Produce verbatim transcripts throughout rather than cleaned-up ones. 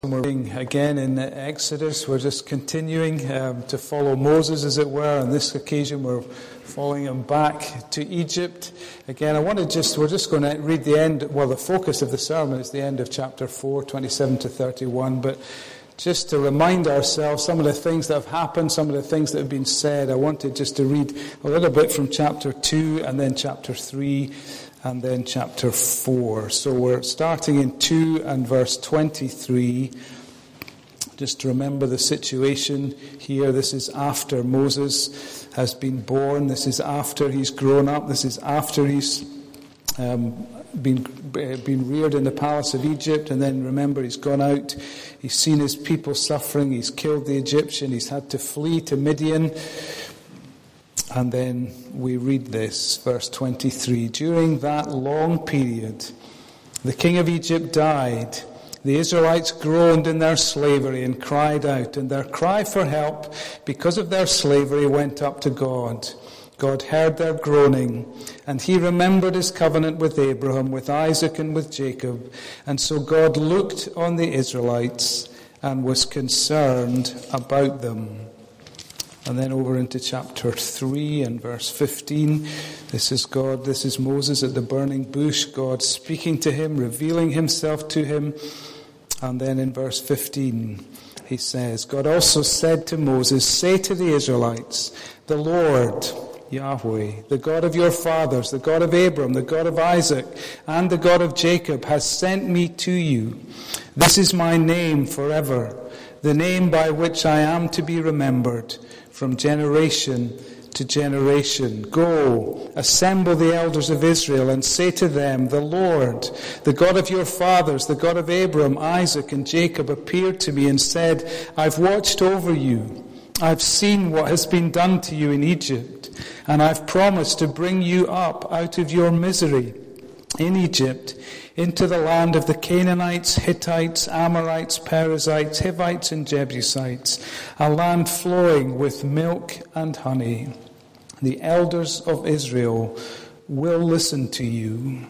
We're reading again in Exodus. We're just continuing um, to follow Moses, as it were. On this occasion, we're following him back to Egypt. Again, I want to just, we're just going to read the end, well, the focus of the sermon is the end of chapter four, twenty-seven to thirty-one. But just to remind ourselves some of the things that have happened, some of the things that have been said, I wanted just to read a little bit from chapter two and then chapter three. And then chapter four. So we're starting in two and verse twenty-three. Just to remember the situation here. This is after Moses has been born. This is after he's grown up. This is after he's um, been been reared in the palace of Egypt. And then remember, he's gone out. He's seen his people suffering. He's killed the Egyptian. He's had to flee to Midian. And then we read this, verse twenty-three. During that long period, the king of Egypt died. The Israelites groaned in their slavery and cried out, and their cry for help because of their slavery went up to God. God heard their groaning, and he remembered his covenant with Abraham, with Isaac, and with Jacob. And so God looked on the Israelites and was concerned about them. And then over into chapter three and verse fifteen. This is God, this is Moses at the burning bush, God speaking to him, revealing himself to him. And then in verse fifteen, he says, God also said to Moses, say to the Israelites, the Lord, Yahweh, the God of your fathers, the God of Abraham, the God of Isaac, and the God of Jacob has sent me to you. This is my name forever, the name by which I am to be remembered from generation to generation. Go, assemble the elders of Israel and say to them, the Lord, the God of your fathers, the God of Abraham, Isaac, and Jacob appeared to me and said, I've watched over you. I've seen what has been done to you in Egypt, and I've promised to bring you up out of your misery in Egypt into the land of the Canaanites, Hittites, Amorites, Perizzites, Hivites, and Jebusites, a land flowing with milk and honey. The elders of Israel will listen to you.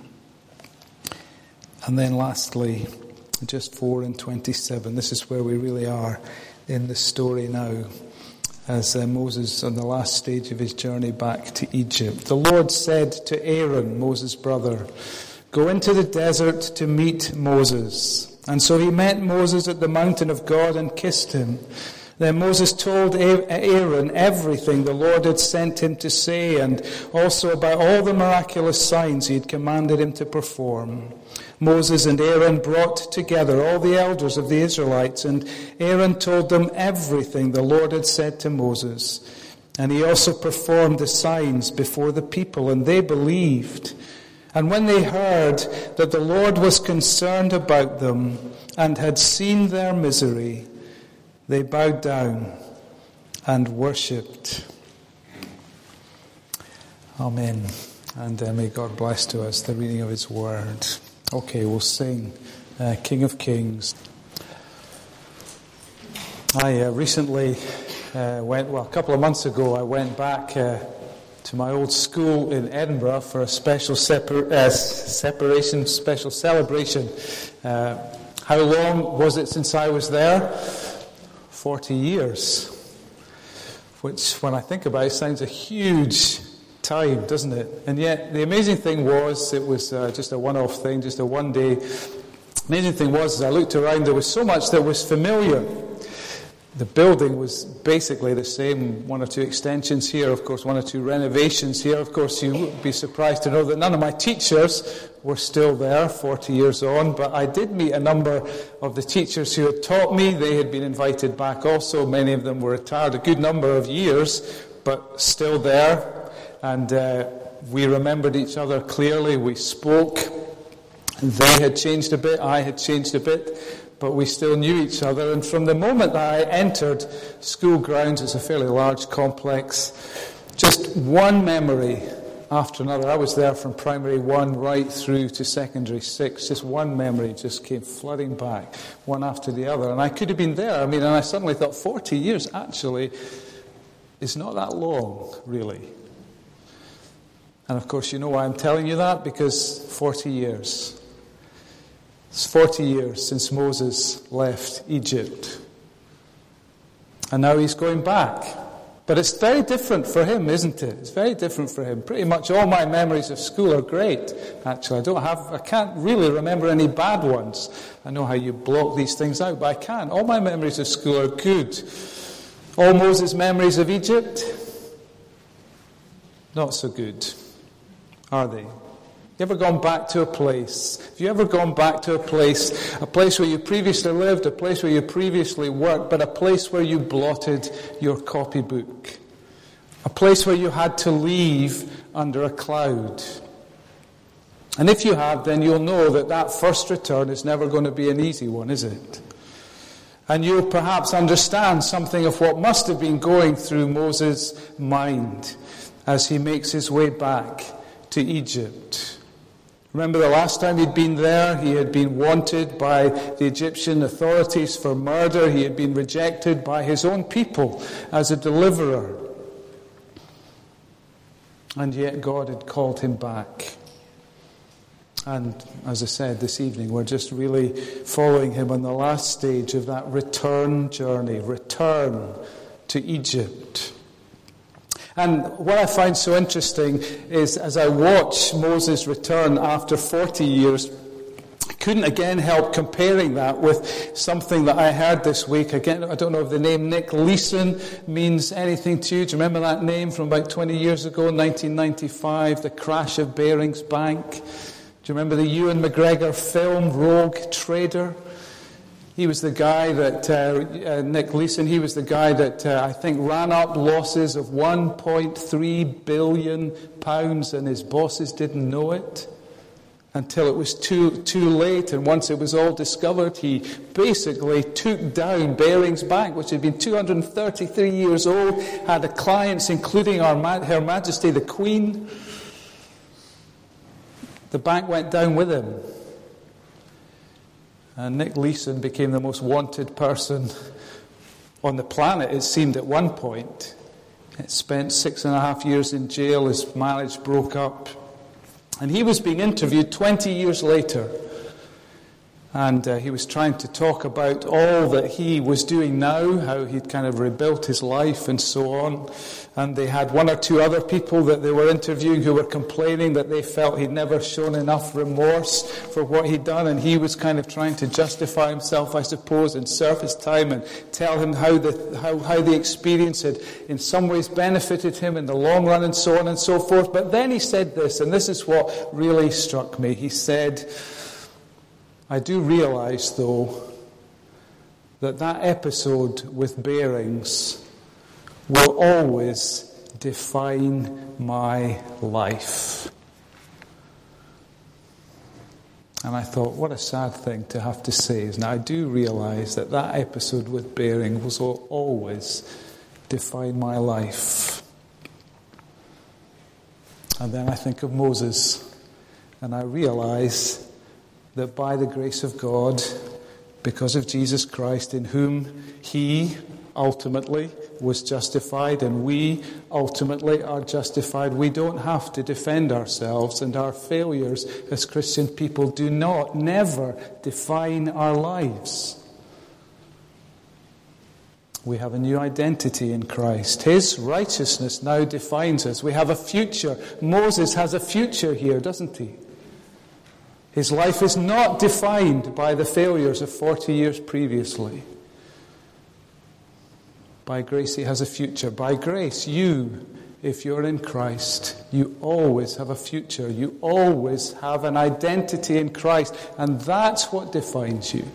And then lastly, just four and twenty-seven. This is where we really are in the story now, as uh, Moses on the last stage of his journey back to Egypt. The Lord said to Aaron, Moses' brother, go into the desert to meet Moses. And so he met Moses at the mountain of God and kissed him. Then Moses told Aaron everything the Lord had sent him to say, and also about all the miraculous signs he had commanded him to perform. Moses and Aaron brought together all the elders of the Israelites, and Aaron told them everything the Lord had said to Moses. And he also performed the signs before the people, and they believed. And when they heard that the Lord was concerned about them and had seen their misery, they bowed down and worshipped. Amen. And uh, may God bless to us the reading of his word. Okay, we'll sing uh, King of Kings. I uh, recently uh, went, well, a couple of months ago, I went back uh, to my old school in Edinburgh for a special separ- uh, separation, special celebration. Uh, how long was it since I was there? Forty years. Which, when I think about it, sounds a huge time, doesn't it? And yet, the amazing thing was, it was uh, just a one-off thing, just a one-day. Amazing thing was, as I looked around, there was so much that was familiar. The building was basically the same, one or two extensions here, of course, one or two renovations here. Of course, you would be surprised to know that none of my teachers were still there forty years on, but I did meet a number of the teachers who had taught me. They had been invited back also. Many of them were retired a good number of years, but still there. And uh, we remembered each other clearly. We spoke. They had changed a bit. I had changed a bit. But we still knew each other. And from the moment that I entered school grounds, it's a fairly large complex, just one memory after another. I was there from primary one right through to secondary six. Just one memory just came flooding back, one after the other. And I could have been there. I mean, and I suddenly thought, forty years actually is not that long, really. And of course, you know why I'm telling you that, because forty years It's forty years since Moses left Egypt. And now he's going back. But it's very different for him, isn't it? It's very different for him. Pretty much all my memories of school are great, actually. I don't have, I can't really remember any bad ones. I know how you block these things out, but I can't. All my memories of school are good. All Moses' memories of Egypt, not so good, are they? You ever gone back to a place? Have you ever gone back to a place, a place where you previously lived, a place where you previously worked, but a place where you blotted your copybook? A place where you had to leave under a cloud? And if you have, then you'll know that that first return is never going to be an easy one, is it? And you'll perhaps understand something of what must have been going through Moses' mind as he makes his way back to Egypt. Remember the last time he'd been there, he had been wanted by the Egyptian authorities for murder. He had been rejected by his own people as a deliverer. And yet God had called him back. And as I said this evening, we're just really following him on the last stage of that return journey, return to Egypt. And what I find so interesting is as I watch Moses return after forty years, I couldn't again help comparing that with something that I heard this week. Again, I don't know if the name Nick Leeson means anything to you. Do you remember that name from about twenty years ago, nineteen ninety-five, the crash of Barings Bank? Do you remember the Ewan McGregor film, Rogue Trader? He was the guy that, uh, uh, Nick Leeson, he was the guy that uh, I think ran up losses of one point three billion pounds, and his bosses didn't know it until it was too too late. And once it was all discovered, he basically took down Barings Bank, which had been two hundred thirty-three years old, had clients including our, Her Majesty the Queen. The bank went down with him. And Nick Leeson became the most wanted person on the planet, it seemed at one point. He spent six and a half years in jail, his marriage broke up. And he was being interviewed twenty years later. And uh, he was trying to talk about all that he was doing now, how he'd kind of rebuilt his life and so on. And they had one or two other people that they were interviewing who were complaining that they felt he'd never shown enough remorse for what he'd done. And he was kind of trying to justify himself, I suppose, and serve his time and tell him how the, how, how the experience had in some ways benefited him in the long run and so on and so forth. But then he said this, and this is what really struck me. He said, I do realise, though, that that episode with Barings will always define my life. And I thought, what a sad thing to have to say. And I do realise that that episode with Barings will always define my life. And then I think of Moses, and I realise that by the grace of God, because of Jesus Christ, in whom he ultimately was justified and we ultimately are justified, we don't have to defend ourselves, and our failures as Christian people do not, never define our lives. We have a new identity in Christ. His righteousness now defines us. We have a future. Moses has a future here, doesn't he? His life is not defined by the failures of forty years previously. By grace, he has a future. By grace, you, if you're in Christ, you always have a future. You always have an identity in Christ. And that's what defines you.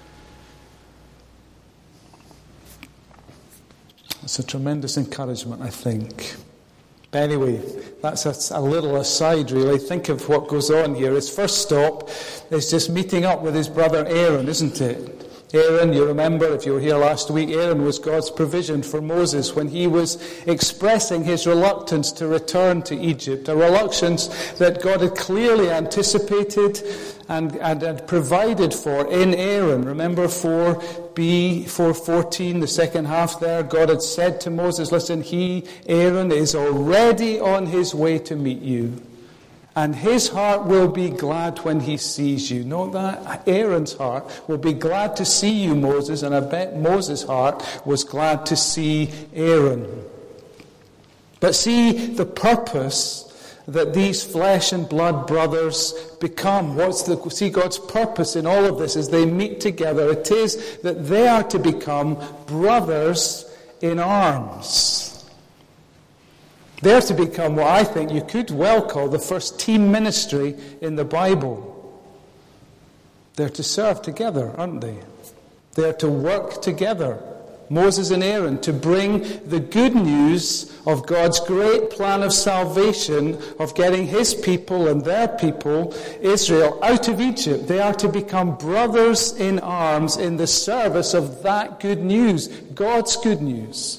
It's a tremendous encouragement, I think. But anyway, that's a, a little aside, really. Think of what goes on here. His first stop is just meeting up with his brother Aaron, isn't it? Aaron, you remember, if you were here last week, Aaron was God's provision for Moses when he was expressing his reluctance to return to Egypt, a reluctance that God had clearly anticipated and, and had provided for in Aaron. Remember four b, four fourteen, the second half there, God had said to Moses, listen, he, Aaron, is already on his way to meet you. And his heart will be glad when he sees you. Note that? Aaron's heart will be glad to see you, Moses, and I bet Moses' heart was glad to see Aaron. But see the purpose that these flesh and blood brothers become. What's the, see God's purpose in all of this as they meet together. It is that they are to become brothers in arms. They're to become what I think you could well call the first team ministry in the Bible. They're to serve together, aren't they? They're to work together, Moses and Aaron, to bring the good news of God's great plan of salvation, of getting his people and their people, Israel, out of Egypt. They are to become brothers in arms in the service of that good news, God's good news.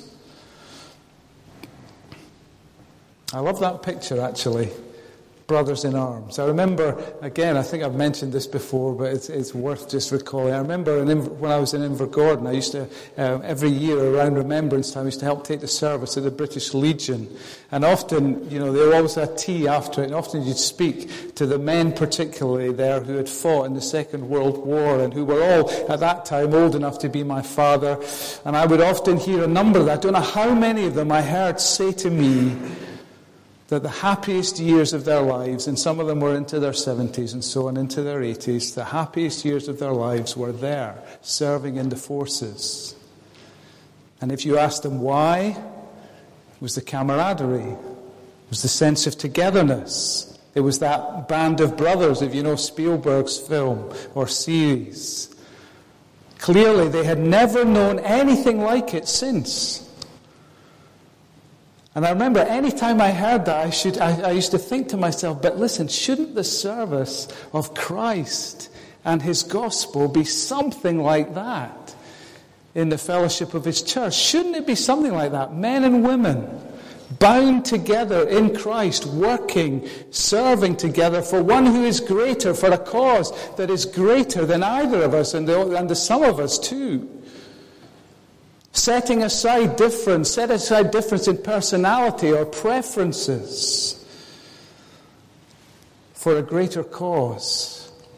I love that picture, actually. Brothers in arms. I remember, again, I think I've mentioned this before, but it's, it's worth just recalling. I remember in, when I was in Invergordon, I used to, uh, every year around Remembrance Time, I used to help take the service at the British Legion. And often, you know, they always had tea after it, and often you'd speak to the men particularly there who had fought in the Second World War and who were all, at that time, old enough to be my father. And I would often hear a number of that. I don't know how many of them I heard say to me that the happiest years of their lives, and some of them were into their seventies and so on, into their eighties, the happiest years of their lives were there, serving in the forces. And if you asked them why, it was the camaraderie, it was the sense of togetherness, it was that band of brothers, if you know Spielberg's film or series. Clearly, they had never known anything like it since. And I remember any time I heard that, I, should, I, I used to think to myself, but listen, shouldn't the service of Christ and his gospel be something like that in the fellowship of his church? Shouldn't it be something like that? Men and women bound together in Christ, working, serving together for one who is greater, for a cause that is greater than either of us and the, and the sum of us too. Setting aside difference, set aside difference in personality or preferences for a greater cause.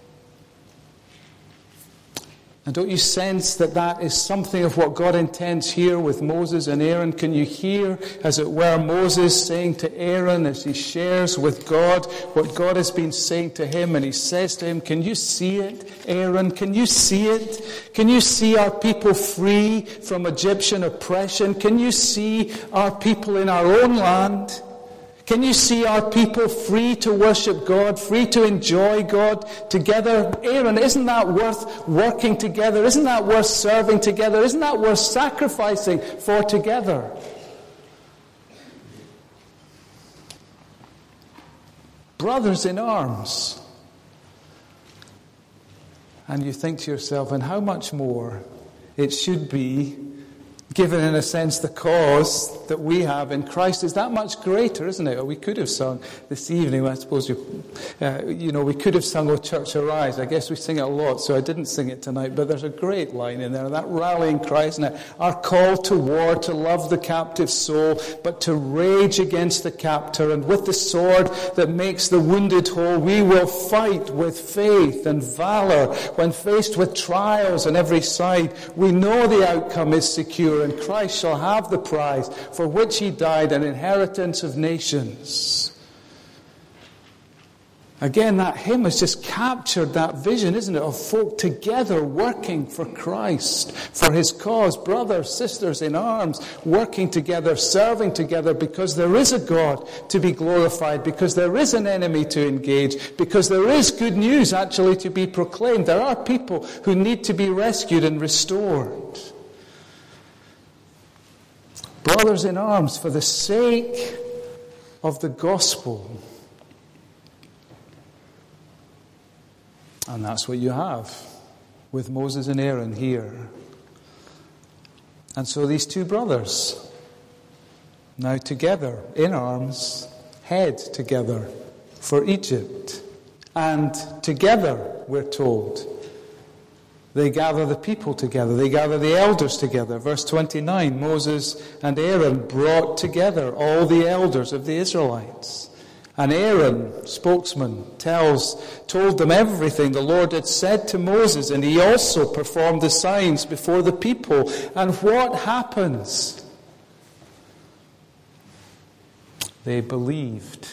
And don't you sense that that is something of what God intends here with Moses and Aaron? Can you hear, as it were, Moses saying to Aaron as he shares with God what God has been saying to him, and he says to him, can you see it, Aaron? Can you see it? Can you see our people free from Egyptian oppression? Can you see our people in our own land? Can you see our people free to worship God, free to enjoy God together? Aaron, isn't that worth working together? Isn't that worth serving together? Isn't that worth sacrificing for together? Brothers in arms. And you think to yourself, and how much more it should be, given in a sense the cause that we have in Christ is that much greater, isn't it? Or we could have sung this evening, I suppose, you, uh, you know, we could have sung O Church Arise. I guess we sing it a lot, so I didn't sing it tonight, but there's a great line in there, that rallying cry, isn't it? Our call to war, to love the captive soul, but to rage against the captor, and with the sword that makes the wounded whole, we will fight with faith and valor. When faced with trials on every side, we know the outcome is secure, and Christ shall have the prize for which he died, an inheritance of nations. Again, that hymn has just captured that vision, isn't it, of folk together working for Christ, for his cause, brothers, sisters in arms, working together, serving together, because there is a God to be glorified, because there is an enemy to engage, because there is good news actually to be proclaimed. There are people who need to be rescued and restored. Brothers in arms for the sake of the gospel. And that's what you have with Moses and Aaron here. And so these two brothers, now together, in arms, head together for Egypt. And together, we're told, they gather the people together. They gather the elders together. Verse twenty-nine, Moses and Aaron brought together all the elders of the Israelites. And Aaron, spokesman, tells, told them everything the Lord had said to Moses, and he also performed the signs before the people. And what happens? They believed.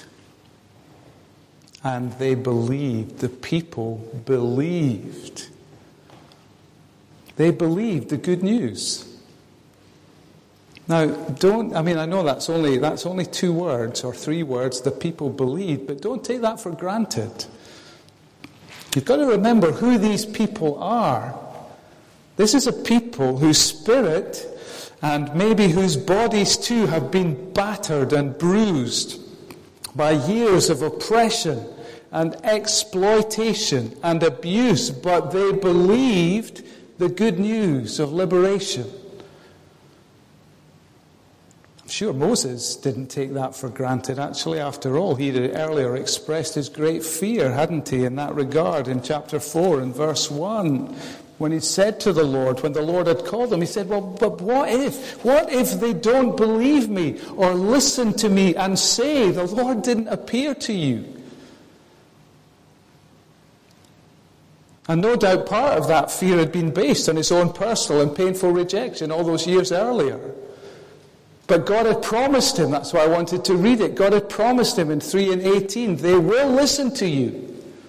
And they believed. The people believed. They believed the good news. Now, don't, I mean, I know that's only, that's only two words or three words, the people believed, but don't take that for granted. You've got to remember who these people are. This is a people whose spirit and maybe whose bodies too have been battered and bruised by years of oppression and exploitation and abuse, but they believed the good news of liberation. I'm sure Moses didn't take that for granted. Actually, after all, he had earlier expressed his great fear, hadn't he, in that regard in chapter four and verse one. When he said to the Lord, when the Lord had called him, he said, well, but what if? What if they don't believe me or listen to me and say, the Lord didn't appear to you? And no doubt part of that fear had been based on his own personal and painful rejection all those years earlier. But God had promised him, that's why I wanted to read it, God had promised him in three and eighteen, they will listen to you.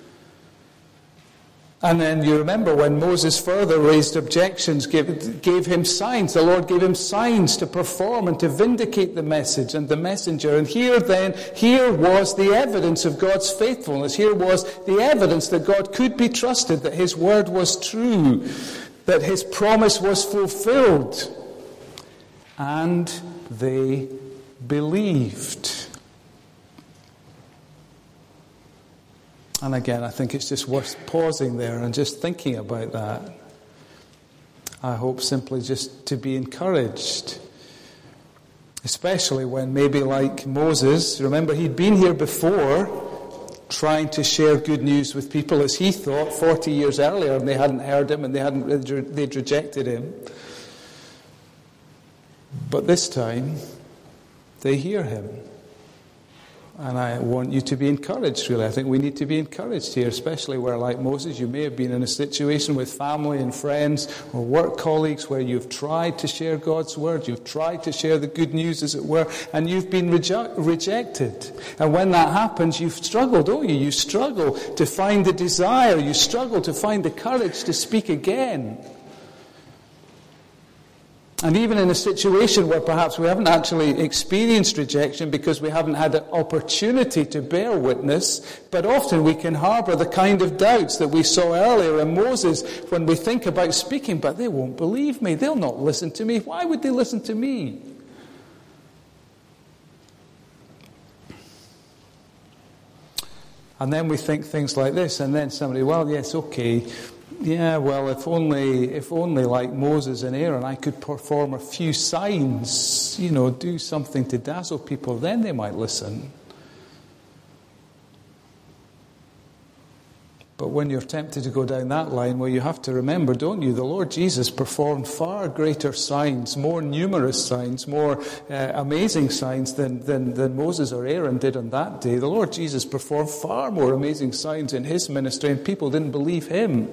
And then you remember when Moses further raised objections, gave, gave him signs. The Lord gave him signs to perform and to vindicate the message and the messenger. And here then, here was the evidence of God's faithfulness. Here was the evidence that God could be trusted, that his word was true, that his promise was fulfilled. And they believed. And again, I think it's just worth pausing there and just thinking about that. I hope simply just to be encouraged. Especially when maybe like Moses, remember he'd been here before trying to share good news with people as he thought forty years earlier, and they hadn't heard him and they hadn't they'd rejected him. But this time, they hear him. And I want you to be encouraged, really. I think we need to be encouraged here, especially where, like Moses, you may have been in a situation with family and friends or work colleagues where you've tried to share God's word, you've tried to share the good news, as it were, and you've been reju- rejected. And when that happens, you've struggled, don't you? You struggle to find the desire, you struggle to find the courage to speak again. And even in a situation where perhaps we haven't actually experienced rejection because we haven't had an opportunity to bear witness, but often we can harbour the kind of doubts that we saw earlier in Moses when we think about speaking, but they won't believe me, they'll not listen to me. Why would they listen to me? And then we think things like this, and then somebody, well, yes, okay, yeah, well, if only, if only like Moses and Aaron, I could perform a few signs, you know, do something to dazzle people, then they might listen. But when you're tempted to go down that line, well, you have to remember, don't you, the Lord Jesus performed far greater signs, more numerous signs, more uh, amazing signs than, than, than Moses or Aaron did on that day. The Lord Jesus performed far more amazing signs in his ministry, and people didn't believe him.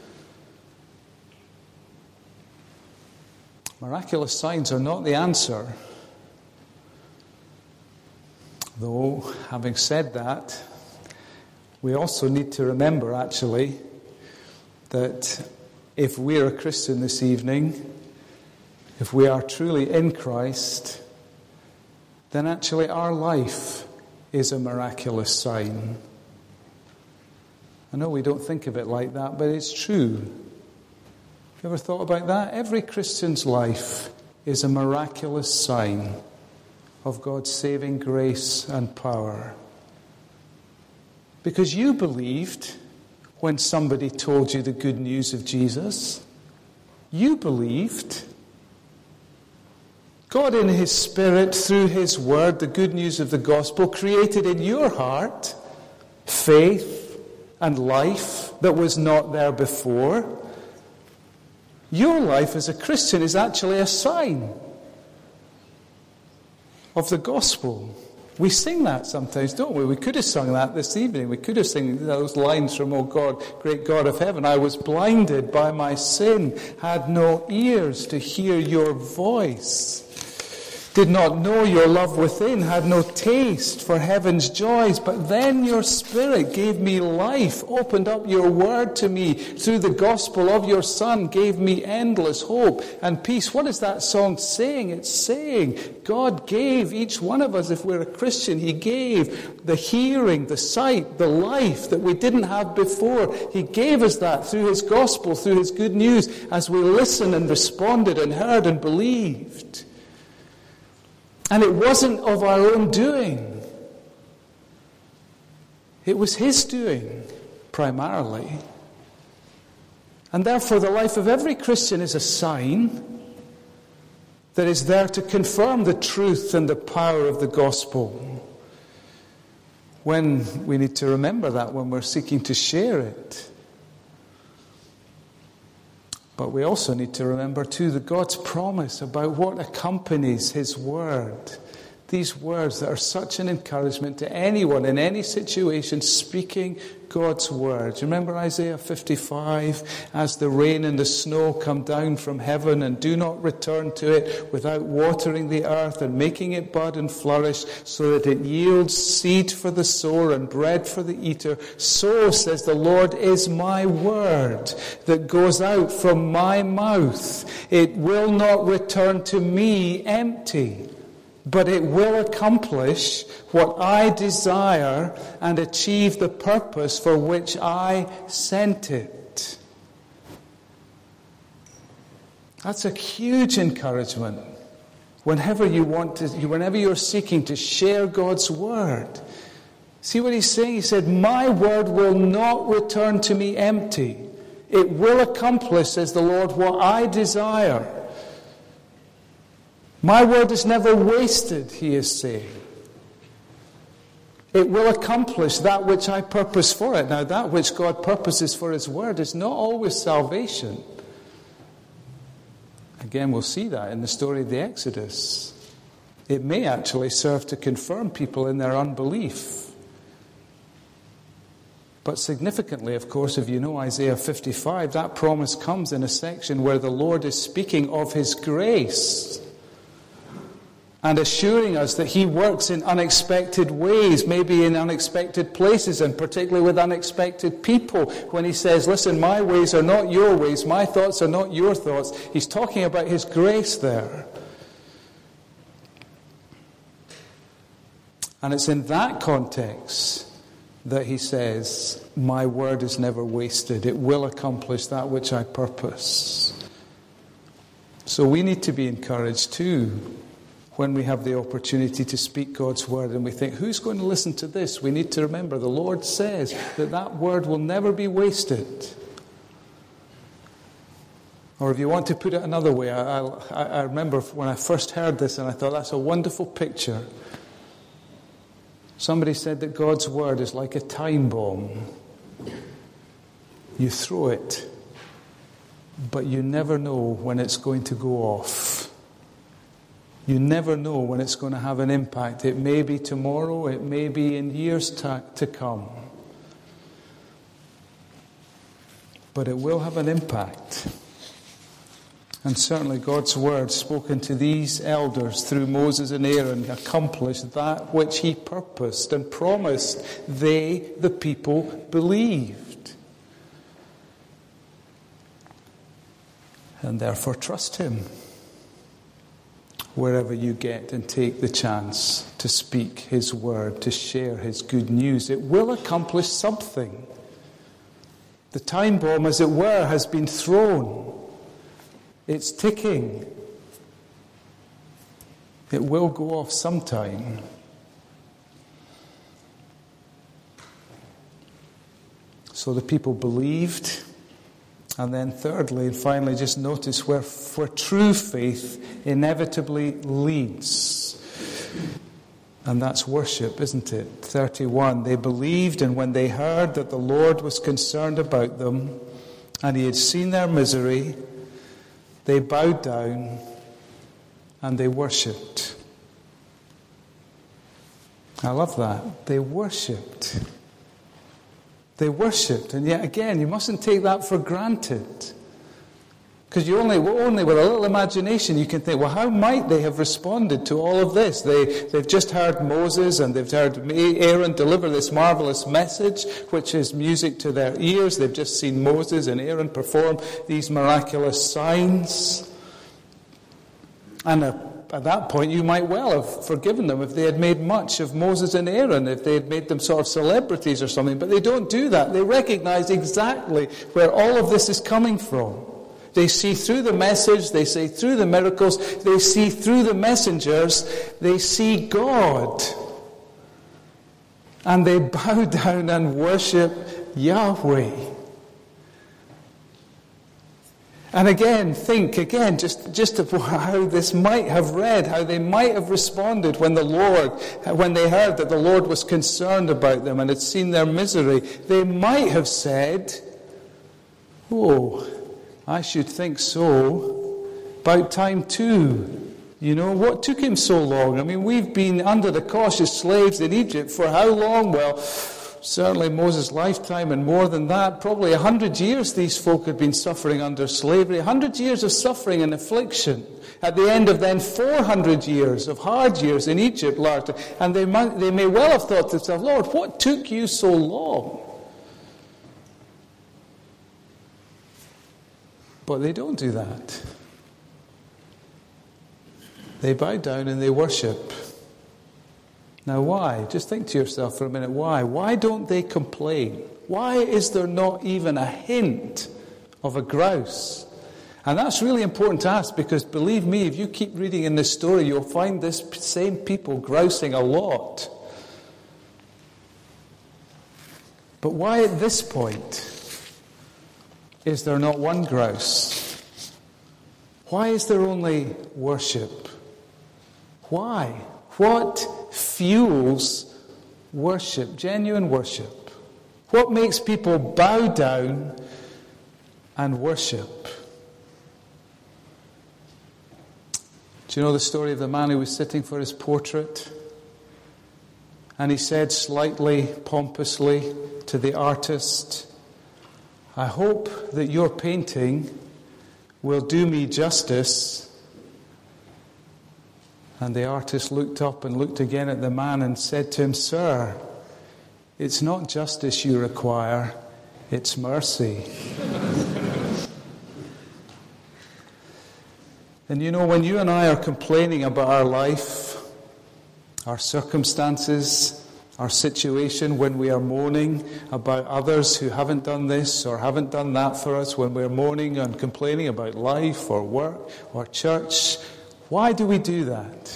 Miraculous signs are not the answer. Though, having said that, we also need to remember, actually, that if we're a Christian this evening, if we are truly in Christ, then actually our life is a miraculous sign. I know we don't think of it like that, but it's true. Have you ever thought about that? Every Christian's life is a miraculous sign of God's saving grace and power. Because you believed when somebody told you the good news of Jesus. You believed. God in his Spirit, through his word, the good news of the gospel, created in your heart faith and life that was not there before. Your life as a Christian is actually a sign of the gospel. We sing that sometimes, don't we? We could have sung that this evening. We could have sung those lines from, "O God, great God of heaven, I was blinded by my sin, had no ears to hear your voice. Did not know your love within, had no taste for heaven's joys, but then your Spirit gave me life, opened up your word to me through the gospel of your Son, gave me endless hope and peace." What is that song saying? It's saying God gave each one of us, if we're a Christian, He gave the hearing, the sight, the life that we didn't have before. He gave us that through His gospel, through His good news, as we listened and responded and heard and believed. And it wasn't of our own doing. It was His doing, primarily. And therefore, the life of every Christian is a sign that is there to confirm the truth and the power of the gospel. When we need to remember that when we're seeking to share it. But we also need to remember, too, that God's promise about what accompanies His word. These words that are such an encouragement to anyone in any situation speaking God's word. You remember Isaiah fifty-five? "As the rain and the snow come down from heaven and do not return to it without watering the earth and making it bud and flourish so that it yields seed for the sower and bread for the eater, so, says the Lord, is my word that goes out from my mouth. It will not return to me empty, but it will accomplish what I desire and achieve the purpose for which I sent it." That's a huge encouragement. Whenever you want to, whenever you're seeking to share God's word. See what He's saying? He said, "My word will not return to me empty. It will accomplish, says the Lord, what I desire." My word is never wasted, He is saying. It will accomplish that which I purpose for it. Now, that which God purposes for His word is not always salvation. Again, we'll see that in the story of the Exodus. It may actually serve to confirm people in their unbelief. But significantly, of course, if you know Isaiah fifty-five, that promise comes in a section where the Lord is speaking of His grace and assuring us that He works in unexpected ways, maybe in unexpected places, and particularly with unexpected people. When He says, "Listen, my ways are not your ways, my thoughts are not your thoughts," He's talking about His grace there. And it's in that context that He says, "My word is never wasted. It will accomplish that which I purpose." So we need to be encouraged too when we have the opportunity to speak God's word and we think, who's going to listen to this? We need to remember the Lord says that that word will never be wasted. Or if you want to put it another way, I, I, I remember when I first heard this and I thought, that's a wonderful picture. Somebody said that God's word is like a time bomb. You throw it, but you never know when it's going to go off. You never know when it's going to have an impact. It may be tomorrow, it may be in years to, to come. But it will have an impact. And certainly God's word spoken to these elders through Moses and Aaron accomplished that which He purposed and promised they, the people, believed. And therefore trust Him wherever you get and take the chance to speak His word, to share His good news. It will accomplish something. The time bomb, as it were, has been thrown. It's ticking. It will go off sometime. So the people believed. And then thirdly, and finally, just notice where, where true faith inevitably leads. And that's worship, isn't it? thirty-one, they believed, and when they heard that the Lord was concerned about them, and He had seen their misery, they bowed down and they worshipped. I love that. They worshipped. They worshipped. And yet again, you mustn't take that for granted. Because you only, only with a little imagination you can think, well, how might they have responded to all of this? They, they've just heard Moses and they've heard Aaron deliver this marvelous message, which is music to their ears. They've just seen Moses and Aaron perform these miraculous signs. And uh, at that point, you might well have forgiven them if they had made much of Moses and Aaron, if they had made them sort of celebrities or something. But they don't do that. They recognize exactly where all of this is coming from. They see through the message, they see through the miracles, they see through the messengers, they see God. And they bow down and worship Yahweh. And again, think again, just, just of how this might have read, how they might have responded when the Lord, when they heard that the Lord was concerned about them and had seen their misery. They might have said, oh, I should think so. About time too. You know, what took him so long? I mean, we've been under the cautious slaves in Egypt for how long? Well, certainly Moses' lifetime and more than that. Probably a hundred years these folk had been suffering under slavery. A hundred years of suffering and affliction. At the end of then four hundred years of hard years in Egypt, largely. And they, might, they may well have thought to themselves, Lord, what took you so long? But they don't do that. They bow down and they worship. Now why? Just think to yourself for a minute, why? Why don't they complain? Why is there not even a hint of a grouse? And that's really important to ask, because believe me, if you keep reading in this story, you'll find this same people grousing a lot. But why at this point is there not one grouse? Why is there only worship? Why? What fuels worship, genuine worship? What makes people bow down and worship? Do you know the story of the man who was sitting for his portrait? And he said slightly pompously to the artist, I hope that your painting will do me justice. And the artist looked up and looked again at the man and said to him, Sir, it's not justice you require, it's mercy. And you know, when you and I are complaining about our life, our circumstances, our situation, when we are moaning about others who haven't done this or haven't done that for us, when we're moaning and complaining about life or work or church, why do we do that?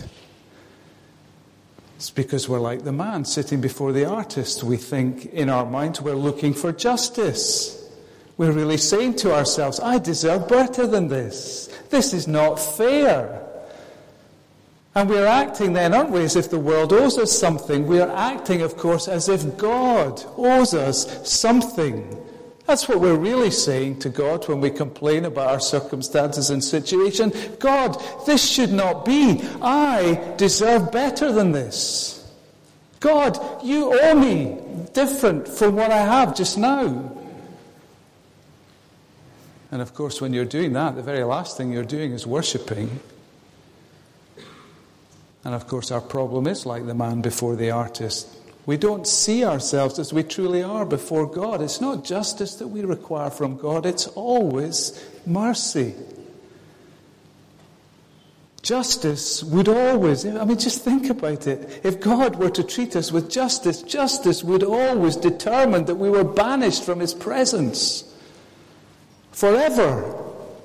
It's because we're like the man sitting before the artist. We think in our minds we're looking for justice. We're really saying to ourselves, I deserve better than this. This is not fair. And we're acting then, aren't we, as if the world owes us something. We're acting, of course, as if God owes us something. That's what we're really saying to God when we complain about our circumstances and situation. God, this should not be. I deserve better than this. God, you owe me different from what I have just now. And of course, when you're doing that, the very last thing you're doing is worshipping. And of course, our problem is like the man before the artist. We don't see ourselves as we truly are before God. It's not justice that we require from God. It's always mercy. Justice would always, I mean, just think about it. If God were to treat us with justice, justice would always determine that we were banished from His presence forever.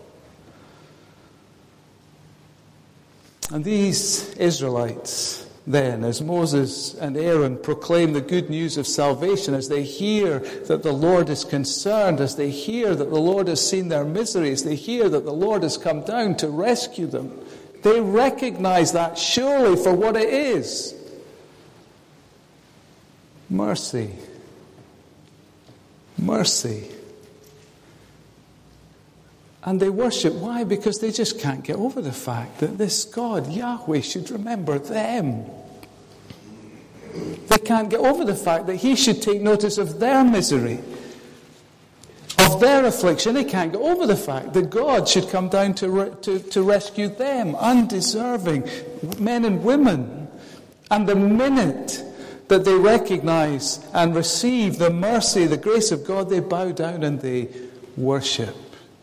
And these Israelites, then, as Moses and Aaron proclaim the good news of salvation, as they hear that the Lord is concerned, as they hear that the Lord has seen their miseries, they hear that the Lord has come down to rescue them, they recognize that surely for what it is. Mercy. Mercy. And they worship. Why? Because they just can't get over the fact that this God, Yahweh, should remember them. They can't get over the fact that he should take notice of their misery, of their affliction. They can't get over the fact that God should come down to, re- to, to rescue them, undeserving men and women. And the minute that they recognize and receive the mercy, the grace of God, they bow down and they worship.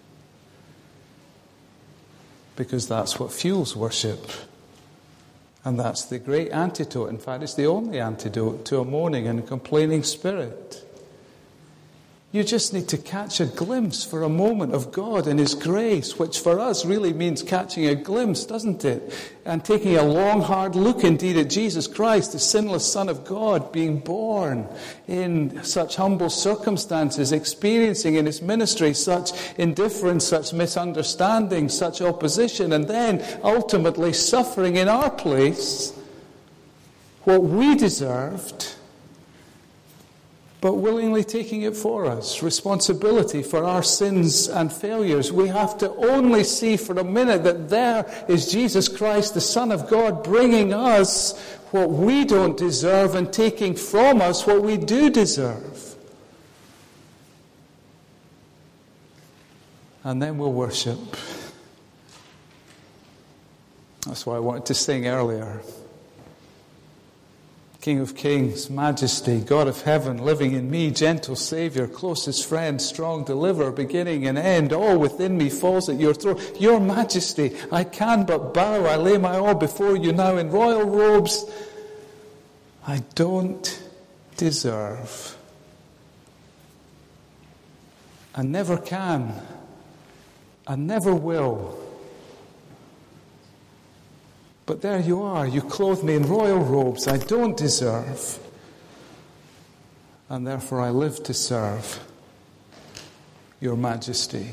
Because that's what fuels worship. And that's the great antidote. In fact, it's the only antidote to a moaning and complaining spirit. You just need to catch a glimpse for a moment of God and His grace, which for us really means catching a glimpse, doesn't it? And taking a long, hard look indeed at Jesus Christ, the sinless Son of God, being born in such humble circumstances, experiencing in His ministry such indifference, such misunderstanding, such opposition, and then ultimately suffering in our place what we deserved, but willingly taking it for us. Responsibility for our sins and failures. We have to only see for a minute that there is Jesus Christ, the Son of God, bringing us what we don't deserve and taking from us what we do deserve. And then we'll worship. That's why I wanted to sing earlier. King of kings, majesty, God of heaven, living in me, gentle Saviour, closest friend, strong deliverer, beginning and end, all within me falls at your throne. Your majesty, I can but bow, I lay my all before you now in royal robes I don't deserve. I never can. I never will. But there you are, you clothe me in royal robes I don't deserve, and therefore I live to serve your majesty.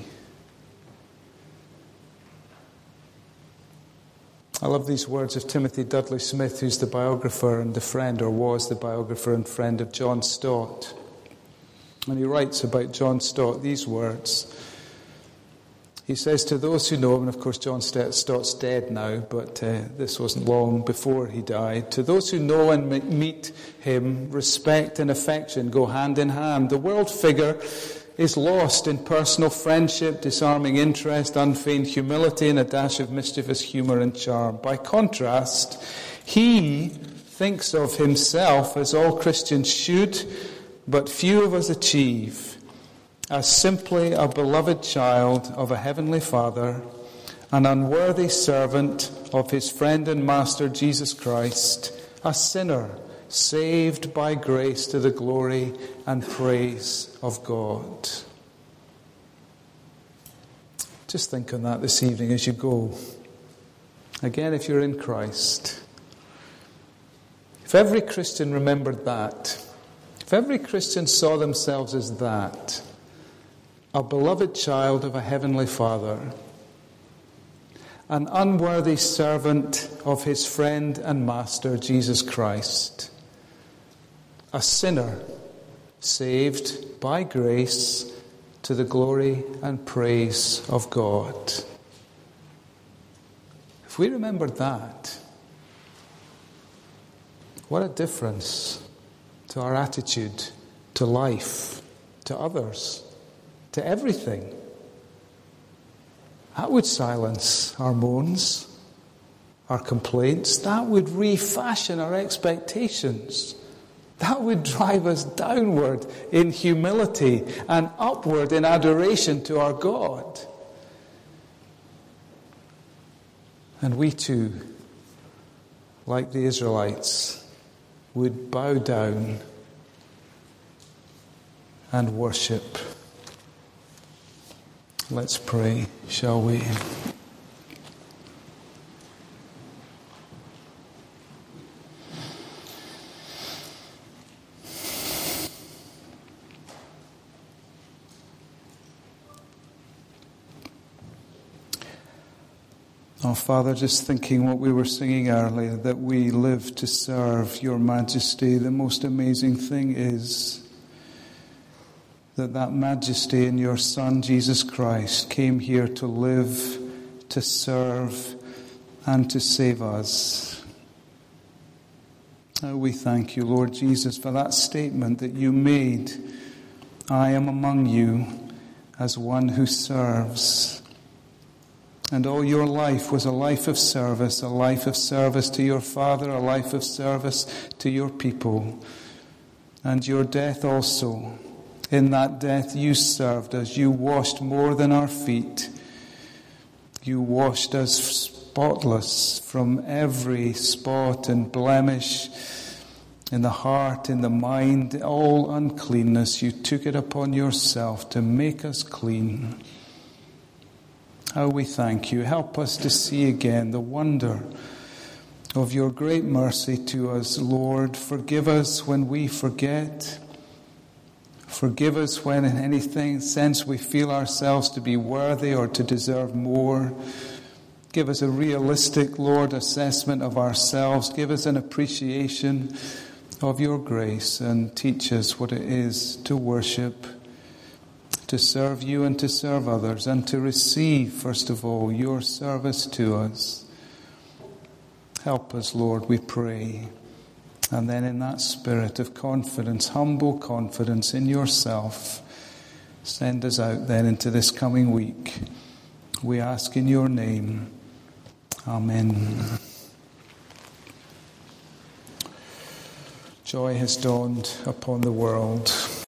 I love these words of Timothy Dudley Smith, who's the biographer and the friend, or was the biographer and friend of John Stott. And he writes about John Stott these words. He says, to those who know him, and of course John Stott's dead now, but uh, this wasn't long before he died. To those who know and meet him, respect and affection go hand in hand. The world figure is lost in personal friendship, disarming interest, unfeigned humility, and a dash of mischievous humour and charm. By contrast, he thinks of himself, as all Christians should, but few of us achieve, as simply a beloved child of a heavenly Father, an unworthy servant of his friend and master Jesus Christ, a sinner saved by grace to the glory and praise of God. Just think on that this evening as you go. Again, if you're in Christ, if every Christian remembered that, if every Christian saw themselves as that, a beloved child of a heavenly Father, an unworthy servant of his friend and master, Jesus Christ, a sinner saved by grace to the glory and praise of God. If we remembered that, what a difference to our attitude to life, to others, to everything. That would silence our moans, our complaints. That would refashion our expectations. That would drive us downward in humility and upward in adoration to our God. And we too, like the Israelites, would bow down and worship. Let's pray, shall we? Oh, Father, just thinking what we were singing earlier, that we live to serve your majesty. The most amazing thing is that that majesty in your Son, Jesus Christ, came here to live, to serve, and to save us. Oh, we thank you, Lord Jesus, for that statement that you made. I am among you as one who serves. And all your life was a life of service, a life of service to your Father, a life of service to your people. And your death also. In that death you served us. You washed more than our feet. You washed us spotless from every spot and blemish in the heart, in the mind, all uncleanness. You took it upon yourself to make us clean. How we thank you. Help us to see again the wonder of your great mercy to us, Lord. Forgive us when we forget. Forgive us when in anything sense we feel ourselves to be worthy or to deserve more. Give us a realistic, Lord, assessment of ourselves. Give us an appreciation of your grace and teach us what it is to worship, to serve you and to serve others, and to receive, first of all, your service to us. Help us, Lord, we pray. And then in that spirit of confidence, humble confidence in yourself, send us out then into this coming week. We ask in your name. Amen. Joy has dawned upon the world.